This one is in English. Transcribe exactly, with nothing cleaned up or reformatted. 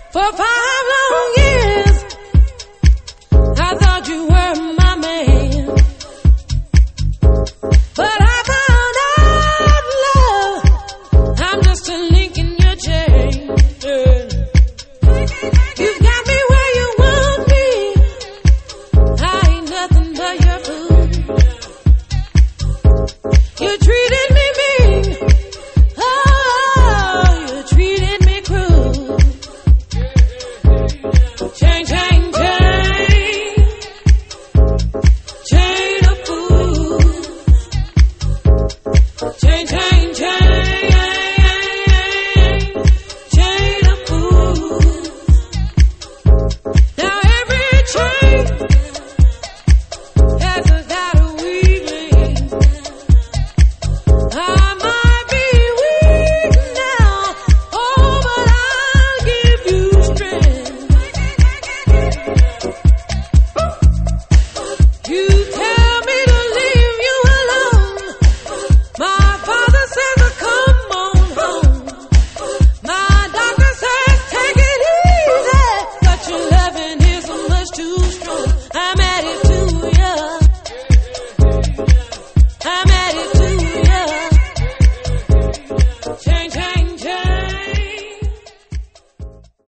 For five long years, I thought you were my man. But I found out, love, I'm just a link in your chain. Yeah. You've